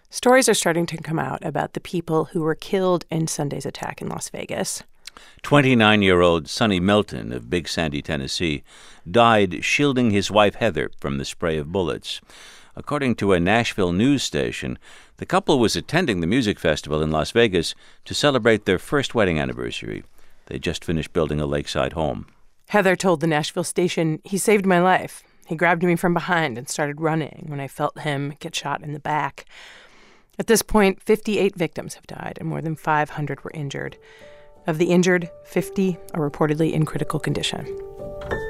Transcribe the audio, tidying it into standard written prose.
Stories are starting to come out about the people who were killed in Sunday's attack in Las Vegas. 29-year-old Sonny Milton of Big Sandy, Tennessee, died shielding his wife Heather from the spray of bullets. According to a Nashville news station, the couple was attending the music festival in Las Vegas to celebrate their first wedding anniversary. They just finished building a lakeside home. Heather told the Nashville station, "He saved my life. He grabbed me from behind and started running when I felt him get shot in the back." At this point, 58 victims have died and more than 500 were injured. Of the injured, 50 are reportedly in critical condition.